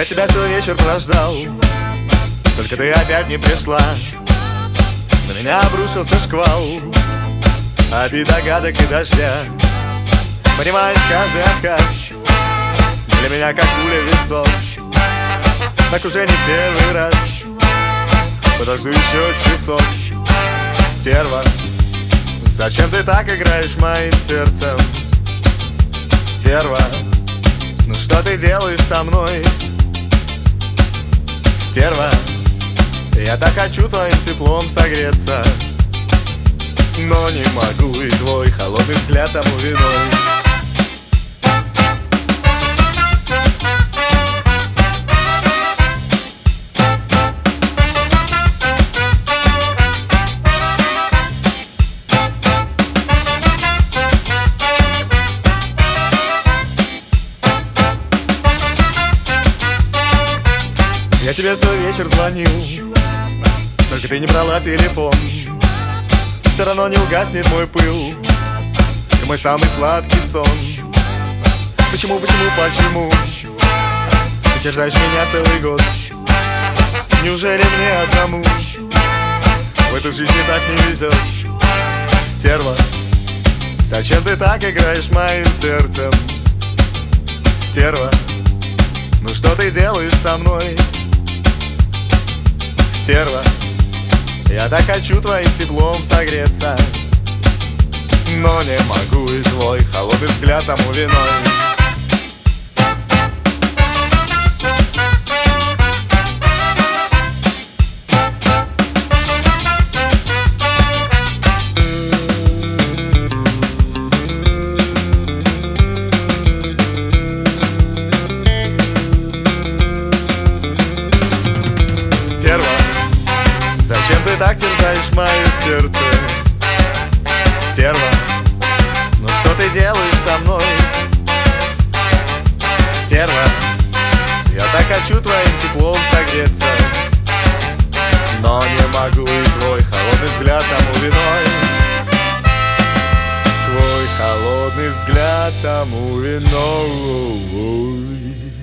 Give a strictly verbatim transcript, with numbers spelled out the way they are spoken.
тебя целый вечер прождал, только ты опять не пришла. На меня обрушился шквал обид, догадок и дождя. Понимаешь, каждый отказ для меня как пуля в висок. Так уже не первый раз, подожду еще часок. Стерва, зачем ты так играешь моим сердцем? Стерва, ну что ты делаешь со мной? Стерва, я так хочу твоим теплом согреться, но не могу, и твой холодный взгляд тому виной. Я тебе целый вечер звонил, только ты не брала телефон. Все равно не угаснет мой пыл и мой самый сладкий сон. Почему, почему, почему ты терзаешь меня целый год? Неужели мне одному в этой жизни так не везет? Стерва, зачем ты так играешь моим сердцем? Стерва, ну что ты делаешь со мной? Стерва, я так хочу твоим теплом согреться, но не могу, и твой холодный взгляд тому виной. Стерва, зачем ты так терзаешь мое сердце? Стерва, ну что ты делаешь со мной? Стерва, я так хочу твоим теплом согреться, но не могу, и твой холодный взгляд тому виной. Твой холодный взгляд тому виной.